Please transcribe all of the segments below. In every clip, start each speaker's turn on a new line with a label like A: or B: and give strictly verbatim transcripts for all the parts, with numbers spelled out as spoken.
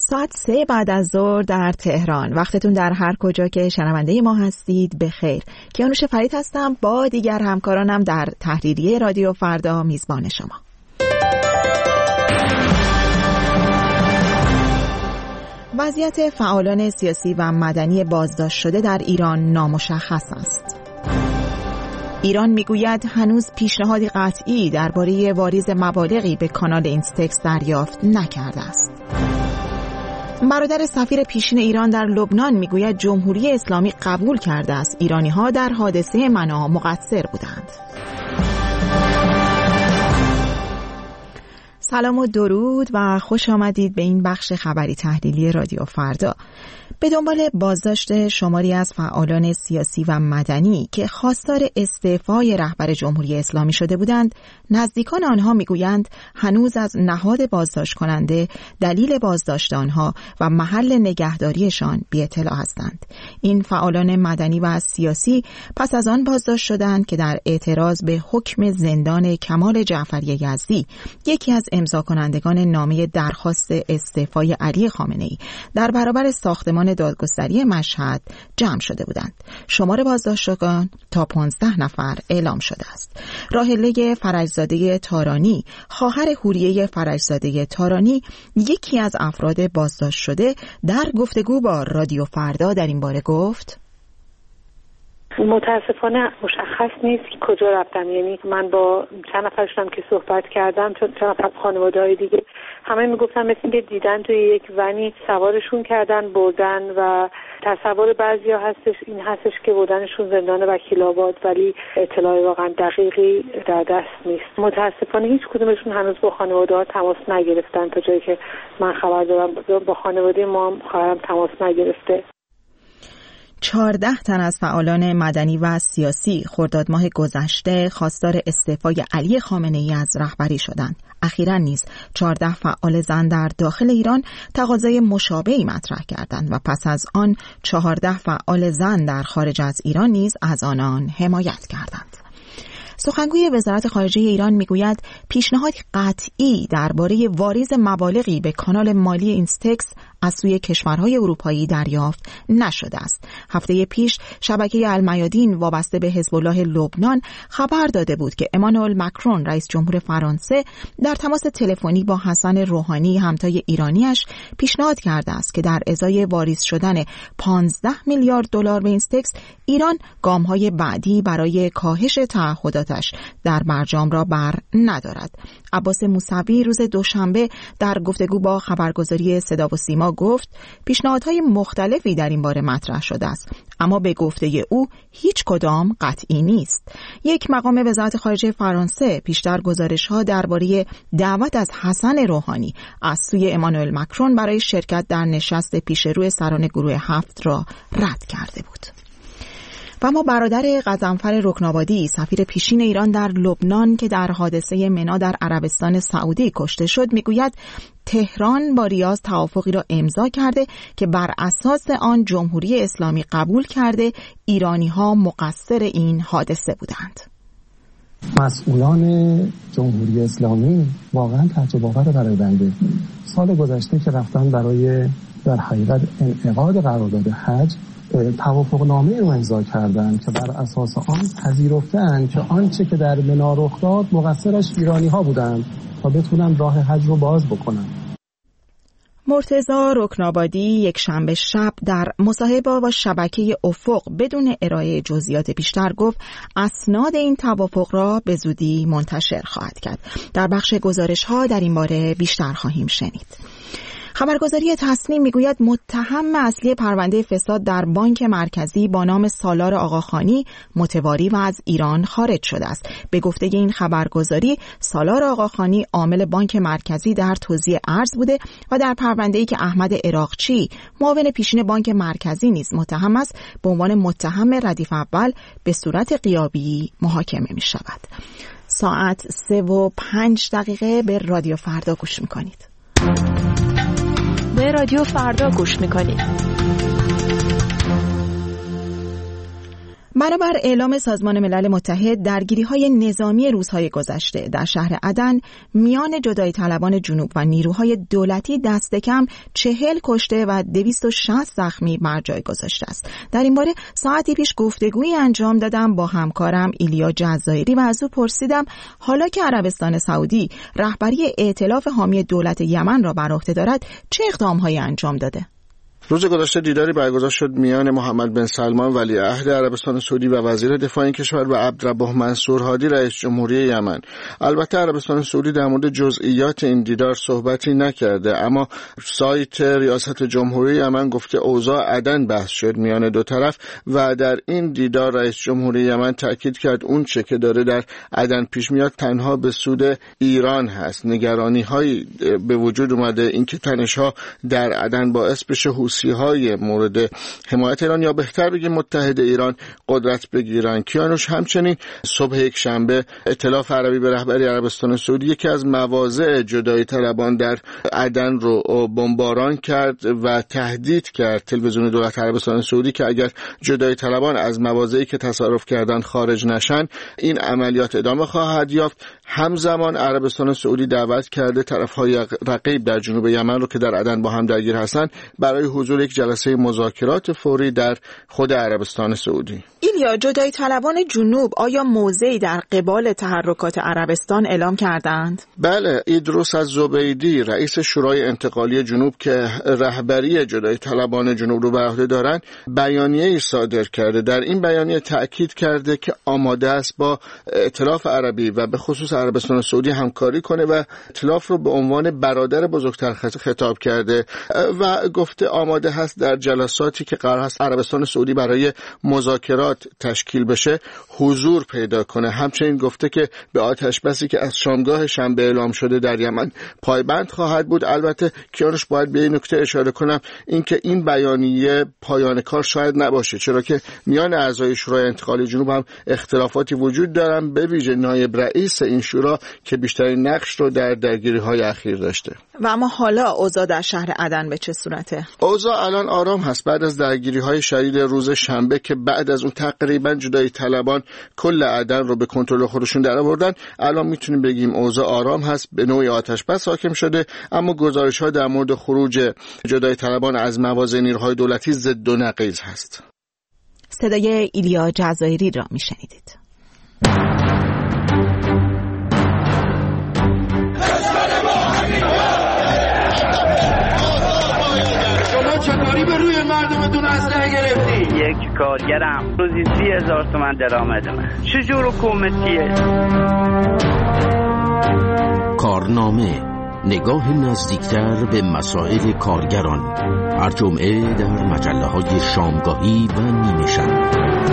A: ساعت سه بعد از ظهر در تهران. وقتتون در هر کجا که شنونده ما هستید بخیر. کیانوش فرید هستم با دیگر همکارانم در تحریریه رادیو فردا میزبان شما. وضعیت فعالان سیاسی و مدنی بازداشت شده در ایران نامشخص است. ایران میگوید هنوز پیشنهادی قطعی درباره واریز مبالغی به کانال اینستکس دریافت نکرده است. برادر سفیر پیشین ایران در لبنان میگوید جمهوری اسلامی قبول کرده است ایرانی‌ها در حادثه مناع مقصر بودند. سلام و درود و خوش آمدید به این بخش خبری تحلیلی رادیو فردا. به دنبال بازداشت شماری از فعالان سیاسی و مدنی که خواستار استعفای رهبر جمهوری اسلامی شده بودند، نزدیکان آنها میگویند هنوز از نهاد بازداشت کننده، دلیل بازداشت آنها و محل نگهداریشان بی اطلاع هستند. این فعالان مدنی و سیاسی پس از آن بازداشت شدند که در اعتراض به حکم زندان کمال جعفری یزدی، یکی از امضا کنندگان نامه درخواست استعفای علی خامنه‌ای در برابر ساختمان دادگستری مشهد جمع شده بودند. شمار بازداشتگان تا پانزده نفر اعلام شده است. راحله فرجزاده تارانی، خواهر حوریه فرجزاده تارانی، یکی از افراد بازداشت شده، در گفتگو با رادیو فردا در این باره گفت:
B: متاسفانه مشخص نیست که کجا رفتم. یعنی من با چند نفرشون که صحبت کردم، چون چند نفر خانواده‌های دیگه همه میگفتن مثل اینکه دیدن توی یک ونی سوارشون کردن بردن و تصور بعضیا هستش این هستش که بردنشون زندان وکیل‌آباد، ولی اطلاع واقعا دقیقی در دست نیست. متاسفانه هیچ کدومشون هنوز با خانواده‌ها تماس نگرفتن. تا جایی که من خبر دارم با خانواده ما هم خواهرم تماس نگرفته.
A: چهارده تن از فعالان مدنی و سیاسی خرداد ماه گذشته خواستار استعفای علی خامنه‌ای از رهبری شدند. اخیراً نیز چهارده فعال زن در داخل ایران تقاضای مشابهی مطرح کردند و پس از آن چهارده فعال زن در خارج از ایران نیز از آنان حمایت کردند. سخنگوی وزارت خارجه ایران میگوید پیشنهادی قطعی درباره واریز مبالغی به کانال مالی اینستکس از سوی کشورهای اروپایی دریافت نشده است. هفته پیش شبکه المیادین وابسته به حزب الله لبنان خبر داده بود که امانوئل مکرون رئیس جمهور فرانسه در تماس تلفنی با حسن روحانی همتای ایرانیش پیشنهاد کرده است که در ازای واریز شدن پانزده میلیارد دلار به اینستکس، ایران گام‌های بعدی برای کاهش تعهداتش در برجام را بر ندارد. عباس موسوی روز دوشنبه در گفتگو با خبرگزاری صدا و سیما گفت پیشنهادهای مختلفی در این باره مطرح شده است، اما به گفته او هیچ کدام قطعی نیست. یک مقام وزارت خارجه فرانسه پیشتر گزارش‌ها درباره دعوت از حسن روحانی از سوی امانوئل مکرون برای شرکت در نشست پیشرو سران گروه هفت را رد کرده بود. و اما برادر غضنفر رکنابادی، سفیر پیشین ایران در لبنان که در حادثه مناع در عربستان سعودی کشته شد، میگوید تهران با ریاض توافقی را امضا کرده که بر اساس آن جمهوری اسلامی قبول کرده ایرانی‌ها مقصر این حادثه بودند.
C: مسئولان جمهوری اسلامی واقعا تعجب آور برای بنده. سال گذشته که رفتن برای در حقیقت انعقاد قرارداد حج توافق نامه رو امضا کردند که بر اساس آن پذیرفتند که آنچه که در مناع رخ داد مقصرش ایرانی ها بودند تا بتونن راه حج رو باز بکنن.
A: مرتضی رکنابادی یک شنبه شب در مصاحبه با شبکه افق بدون ارائه جزئیات بیشتر گفت اسناد این توافق را به زودی منتشر خواهد کرد. در بخش گزارش‌ها در این باره بیشتر خواهیم شنید. خبرگزاری تصنیم میگوید متهم اصلی پرونده فساد در بانک مرکزی با نام سالار آقاخانی متواری و از ایران خارج شده است. به گفته این خبرگزاری سالار آقاخانی عامل بانک مرکزی در توزیع ارز بوده و در پرونده‌ای که احمد عراقچی معاون پیشین بانک مرکزی نیز متهم است به عنوان متهم ردیف اول به صورت غیابی محاکمه می شود. ساعت سه و پنج دقیقه به رادیو فردا گوش میکنید.
D: به رادیو فردا گوش میکنید.
A: بنابر اعلام سازمان ملل متحد، درگیری‌های نظامی روزهای گذشته در شهر عدن میان جدایی طلبان جنوب و نیروهای دولتی دست کم چهل کشته و دویست و شصت زخمی بر جای گذاشته است. در این باره ساعتی پیش گفتگویی انجام دادم با همکارم ایلیا جزایری و از او پرسیدم حالا که عربستان سعودی رهبری ائتلاف حامی دولت یمن را بر عهده دارد چه اقدام‌هایی انجام داده؟
E: روز گذشته دیداری برگزار شد میان محمد بن سلمان ولیعهد عربستان سعودی و وزیر دفاع این کشور و عبدالرب منصور هادی رئیس جمهوری یمن. البته عربستان سعودی در مورد جزئیات این دیدار صحبتی نکرده، اما سایت ریاست جمهوری یمن گفته اوضاع عدن بحث شد میان دو طرف و در این دیدار رئیس جمهوری یمن تاکید کرد اون چه که داره در عدن پیش میاد تنها به سود ایران هست. نگرانی هایی به وجود اومده اینکه تنش‌ها در عدن باعث بشه های مورد حمایت ایران یا بهتر بگیم متحد ایران قدرت بگیرن. کیانوش همچنین صبح یک شنبه ائتلاف عربی به رهبری عربستان سعودی یکی از مواضع جدایی طلبان در عدن رو بمباران کرد و تهدید کرد تلویزیون دولت عربستان سعودی که اگر جدایی طلبان از مواضعی که تصرف کردن خارج نشن این عملیات ادامه خواهد یافت. همزمان عربستان سعودی دعوت کرده طرف‌های رقیب در جنوب یمن رو که در عدن با هم درگیر هستند برای حضور یک جلسه مذاکرات فوری در خود عربستان سعودی.
A: ایلیا، جدایی طلبان جنوب آیا موضعی در قبال تحرکات عربستان اعلام کردند؟
E: بله، ایدروس الزبیدی رئیس شورای انتقالی جنوب که رهبری جدایی طلبان جنوب رو بر عهده دارند بیانیه‌ای صادر کرده. در این بیانیه تأکید کرده که آماده است با ائتلاف عربی و به خصوص عربستان سعودی همکاری کنه و ائتلاف رو به عنوان برادر بزرگتر خطاب کرده و گفته آماده هست در جلساتی که قرار هست عربستان سعودی برای مذاکرات تشکیل بشه حضور پیدا کنه. همچنین گفته که به آتش بسی که از شامگاه شنبه اعلام شده در یمن پایبند خواهد بود. البته کیانوش باید به این نکته اشاره کنم اینکه این بیانیه پایان کار شاید نباشه، چرا که میان اعضای شورای انتقالی جنوب هم اختلافاتی وجود دارن، به ویژه نایب رئیس این شورا که بیشترین نقش رو در درگیری‌های اخیر داشته.
A: و اما حالا اوضاع در شهر عدن به چه صورته؟
E: اوضاع الان آرام هست بعد از درگیری‌های شدید روز شنبه که بعد از اون تقریبا جدایی طلبان کل عدن رو به کنترل خودشون درآوردن. الان میتونیم بگیم اوضاع آرام هست، به نوعی آتش بس حاکم شده، اما گزارش‌ها در مورد خروج جدایی طلبان از مواضع نیروهای دولتی ضد و نقیض هست.
A: صدای ایلیا جزایری را میشنیدید.
F: چطوری به روی مردمتون اسلحه گرفتی؟
G: یک کارگرم روزی سی هزار تومن درآمدمه. چجور حکومتیه؟
H: کارنامه، نگاه نزدیکتر به مسائل کارگران، هر جمعه در مجله‌های شامگاهی و نیمه شب.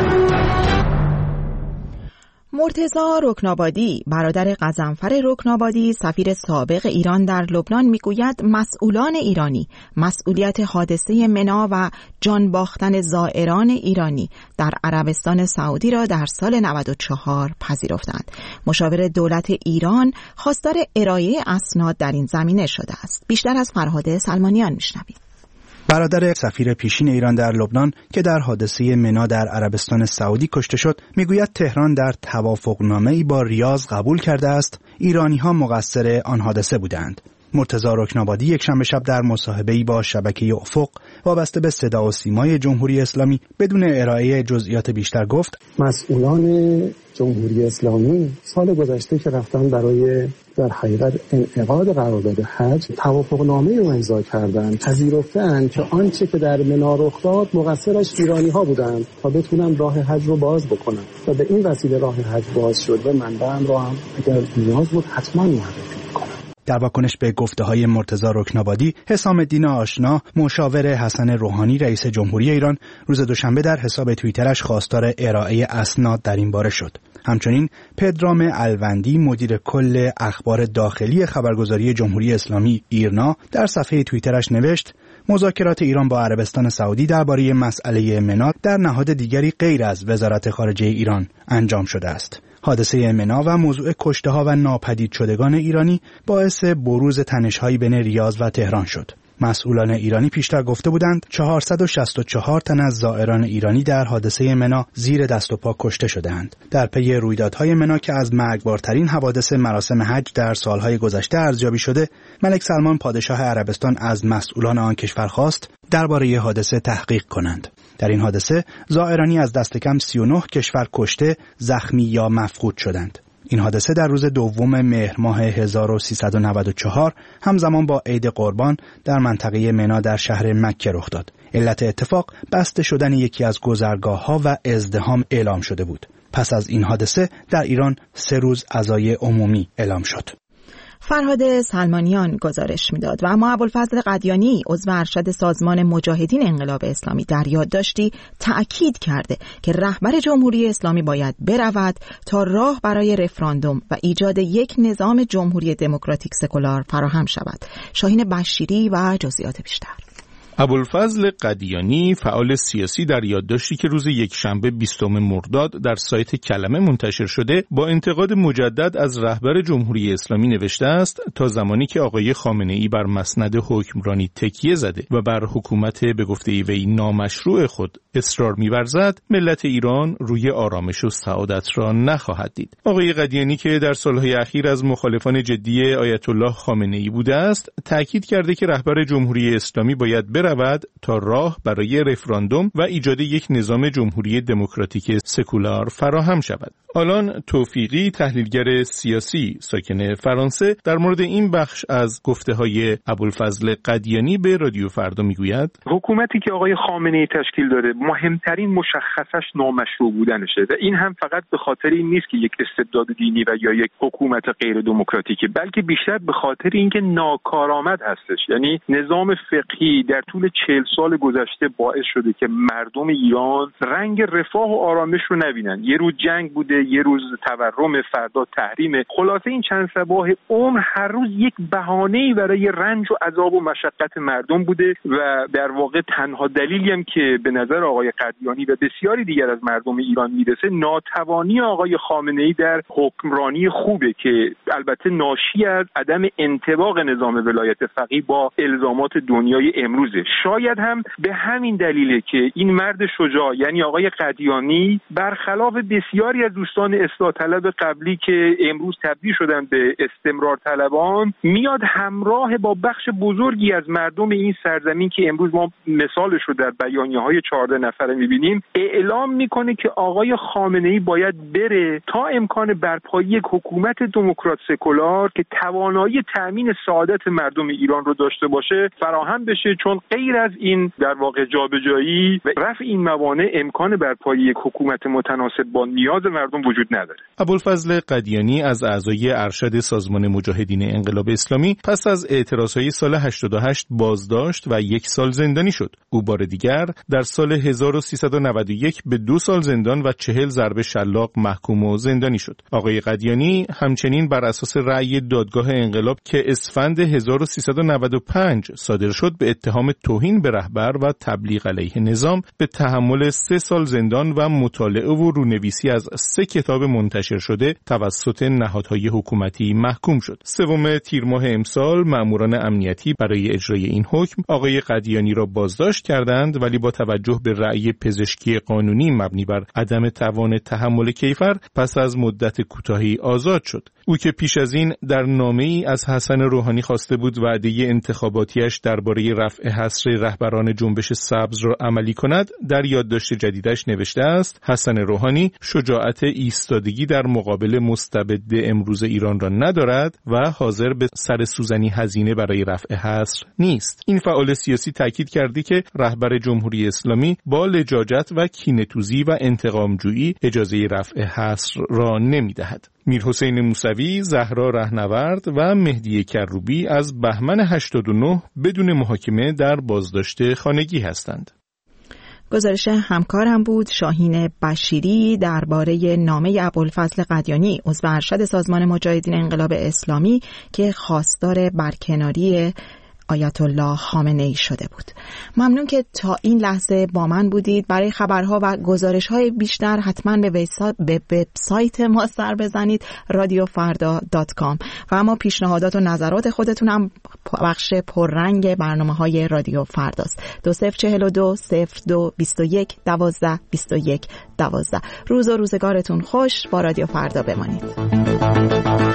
A: مرتضی رکنابادی، برادر غضنفر رکنابادی، سفیر سابق ایران در لبنان میگوید مسئولان ایرانی مسئولیت حادثه منا و جان باختن زائران ایرانی در عربستان سعودی را در سال نود و چهار پذیرفتند. مشاور دولت ایران خواستار ارائه اسناد در این زمینه شده است. بیشتر از فرهاد سلمانیان میشنوید.
I: برادر سفیر پیشین ایران در لبنان که در حادثه منا در عربستان سعودی کشته شد میگوید تهران در توافقنامه‌ای با ریاض قبول کرده است ایرانی‌ها مقصر آن حادثه بودند. مرتضی رکنابادی یک شنبه شب در مصاحبه‌ای با شبکه افق وابسته به صدا و سیمای جمهوری اسلامی بدون ارائه جزئیات بیشتر گفت
C: مسئولان جمهوری اسلامی سال گذشته که رفتن برای در حقیقت انعقاد قرارداد حج توافقنامه رو امضا کردن، پذیرفتن که آنچه که در منا رخ داد مقصرش ایرانی‌ها بودند تا بتونن راه حج رو باز بکنن و به این وسیله راه حج باز شد و منبعم رو هم اگر نیاز بود حتما معرفی کنم.
I: در واکنش به گفته‌های مرتضی رکنابادی، حسام الدین آشنا، مشاور حسن روحانی رئیس جمهوری ایران، روز دوشنبه در حساب توییترش خواستار ارائه اسناد در این باره شد. همچنین پدرام الوندی، مدیر کل اخبار داخلی خبرگزاری جمهوری اسلامی ایرنا، در صفحه توییترش نوشت: مذاکرات ایران با عربستان سعودی درباره مسئله منا در نهاد دیگری غیر از وزارت خارجه ایران انجام شده است. حادثه منا و موضوع کشته‌ها و ناپدید شدگان ایرانی باعث بروز تنش‌های بین ریاض و تهران شد. مسئولان ایرانی پیشتر گفته بودند چهارصد و شصت و چهار تن از زائران ایرانی در حادثه منا زیر دست و پا کشته شدند. در پی رویدادهای منا که از مرگبارترین حوادث مراسم حج در سالهای گذشته ارزیابی شده، ملک سلمان پادشاه عربستان از مسئولان آن کشور خواست درباره حادثه تحقیق کنند. در این حادثه زائرانی از دست کم سی و نه کشور کشته، زخمی یا مفقود شدند. این حادثه در روز دوم مهر ماه هزار و سیصد و نود و چهار همزمان با عید قربان در منطقه منا در شهر مکه رخ داد. علت اتفاق بسته شدن یکی از گذرگاه‌ها و ازدحام اعلام شده بود. پس از این حادثه در ایران سه روز عزای عمومی اعلام شد.
A: فرهاد سلمانیان گزارش میداد و اما ابوالفضل قدیانی عضو ارشد سازمان مجاهدین انقلاب اسلامی در یادداشتی تأکید کرده که رهبر جمهوری اسلامی باید برود تا راه برای رفراندوم و ایجاد یک نظام جمهوری دموکراتیک سکولار فراهم شود. شاهین بشیری و جزئیات بیشتر.
J: ابوالفضل قدیانی فعال سیاسی در یادداشتی که روز یکشنبه بیستم مرداد در سایت کلمه منتشر شده با انتقاد مجدد از رهبر جمهوری اسلامی نوشته است تا زمانی که آقای خامنه‌ای بر مسند حکمرانی تکیه زده و بر حکومت به گفته وی نامشروع خود اصرار می‌ورزد، ملت ایران روی آرامش و سعادت را نخواهد دید. آقای قدیانی که در سالهای اخیر از مخالفان جدی آیت الله خامنه‌ای بوده است، تأکید کرده که رهبر جمهوری اسلامی باید رود تا راه برای رفراندوم و ایجاد یک نظام جمهوری دموکراتیک سکولار فراهم شود. آلان توفیقی، تحلیلگر سیاسی ساکن فرانسه، در مورد این بخش از گفته‌های ابوالفضل قدیانی به رادیو فردا میگوید:
K: حکومتی که آقای خامنه‌ای تشکیل داده مهمترین مشخصش نامشروع بودنشه و این هم فقط به خاطر این نیست که یک استبداد دینی و یا یک حکومت غیر دموکراتیکه، بلکه بیشتر به خاطر اینکه ناکارآمد هستش. یعنی نظام فقهی در طول چهل سال گذشته باعث شده که مردم ایران رنگ رفاه و آرامش رو نبینن. یه روز جنگ بوده، یه روز تورم، فردا تحریم. خلاصه این چند صباح عمر هر روز یک بهانه‌ای برای رنج و عذاب و مشقت مردم بوده و در واقع تنها دلیلی هم که به نظر آقای قدیانی و بسیاری دیگر از مردم ایران میرسه ناتوانی آقای خامنه‌ای در حکمرانی خوبه که البته ناشی از عدم انطباق نظام ولایت فقیه با الزامات دنیای امروزه. شاید هم به همین دلیله که این مرد شجاع یعنی آقای قدیانی برخلاف بسیاری از دوستان اصلاح طلب قبلی که امروز تبدیل شدن به استمرار طلبان، میاد همراه با بخش بزرگی از مردم این سرزمین که امروز ما مثالش رو در بیانیه‌های چهارده نفره می‌بینیم، اعلام میکنه که آقای خامنه‌ای باید بره تا امکان برپایی یک حکومت دموکرات سکولار که توانایی تأمین سعادت مردم ایران رو داشته باشه فراهم بشه، چون غیر از این در واقع جابجایی و رفع این موانع امکان برپایی یک حکومت متناسب با نیاز مردم وجود نداره.
J: ابوالفضل قدیانی از اعضای ارشد سازمان مجاهدین انقلاب اسلامی پس از اعتراضهای سال هشتاد و هشت بازداشت و یک سال زندانی شد. او بار دیگر در سال هزار و سیصد و نود و یک به دو سال زندان و چهل ضرب شلاق محکوم و زندانی شد. آقای قدیانی همچنین بر اساس رأی دادگاه انقلاب که اسفند هزار و سیصد و نود و پنج صادر شد به اتهام توهین به رهبر و تبلیغ علیه نظام به تحمل سه سال زندان و مطالعه و رونویسی از سه کتاب منتشر شده توسط نهادهای حکومتی محکوم شد. سوم تیر ماه امسال مأموران امنیتی برای اجرای این حکم آقای قدیانی را بازداشت کردند، ولی با توجه به رأی پزشکی قانونی مبنی بر عدم توان تحمل کیفر پس از مدت کوتاهی آزاد شد. او که پیش از این در نامه‌ای از حسن روحانی خواسته بود وعده انتخاباتیش درباره رفع حصر رهبران جنبش سبز را عملی کند، در یادداشت جدیدش نوشته است: حسن روحانی شجاعت ایستادگی در مقابل مستبد امروز ایران را ندارد و حاضر به سر سوزنی هزینه برای رفع حصر نیست. این فعال سیاسی تاکید کرده که رهبر جمهوری اسلامی با لجاجت و کینه‌توزی و انتقامجویی اجازه رفع حصر را نمی‌دهد. میرحسین موسوی، زهرا رهنورد و مهدی کروبی از بهمن هشتاد و نه بدون محاکمه در بازداشت خانگی هستند.
A: گزارش همکارم بود شاهین بشیری درباره نامه ابوالفضل قدیانی عضو ارشد سازمان مجاهدین انقلاب اسلامی که خواستار برکناری آیت الله خامنه‌ای شده بود. ممنون که تا این لحظه با من بودید. برای خبرها و گزارش‌های بیشتر حتما به وبسایت ما سر بزنید رادیو فردا دات کام و اما پیشنهادات و نظرات خودتون هم بخش پررنگ برنامه‌های رادیو فرداست. دو صفر چهل و دو صفر دو بیست و یک دوازده بیست و یک دوازده. روز و روزگارتون خوش. با رادیو فردا بمانید.